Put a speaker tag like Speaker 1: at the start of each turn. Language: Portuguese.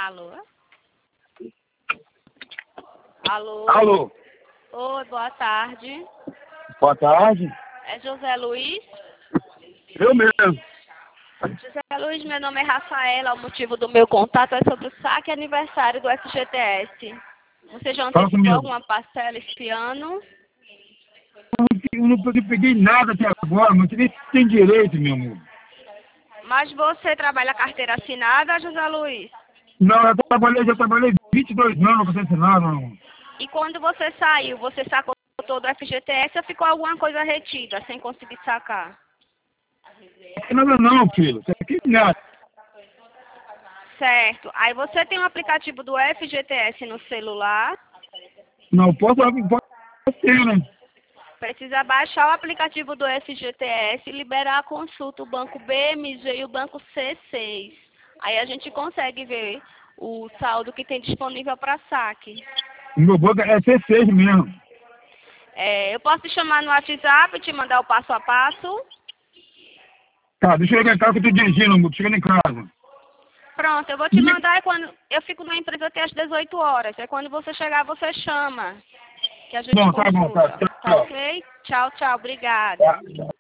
Speaker 1: Alô? Alô?
Speaker 2: Alô?
Speaker 1: Oi, boa tarde.
Speaker 2: Boa tarde.
Speaker 1: É José Luiz?
Speaker 2: Eu mesmo.
Speaker 1: José Luiz, meu nome é Rafaela. O motivo do meu contato é sobre o saque aniversário do FGTS. Você já
Speaker 2: Fala
Speaker 1: antecipou
Speaker 2: comigo.
Speaker 1: alguma parcela esse ano?
Speaker 2: Eu não peguei nada até agora, mas você nem tem direito, meu amor.
Speaker 1: Mas você trabalha carteira assinada, José Luiz?
Speaker 2: Não, já trabalhei 22 anos com esse nada, meu amor.
Speaker 1: E quando você saiu, você sacou todo o FGTS ou ficou alguma coisa retida, sem conseguir sacar?
Speaker 2: Nada não, filho. Você aqui nada.
Speaker 1: Certo. Aí você tem um aplicativo do FGTS no celular.
Speaker 2: Não, posso ter, né?
Speaker 1: Precisa baixar o aplicativo do FGTS e liberar a consulta, o banco BMG e o banco C6. Aí a gente consegue ver o saldo que tem disponível para saque.
Speaker 2: O meu banco é C6 mesmo.
Speaker 1: Eu posso te chamar no WhatsApp e te mandar o passo a passo?
Speaker 2: Tá, deixa eu chegar em casa que eu tô dirigindo, amor. Tô chegando em casa.
Speaker 1: Pronto, eu vou te mandar e quando eu fico na empresa até às 18 horas. Aí quando você chegar, você chama. Que a gente
Speaker 2: Bom, tá bom,
Speaker 1: consulta.
Speaker 2: tá.
Speaker 1: Tá
Speaker 2: Tchau.
Speaker 1: ok? Tchau, tchau. Obrigada.
Speaker 2: Tá.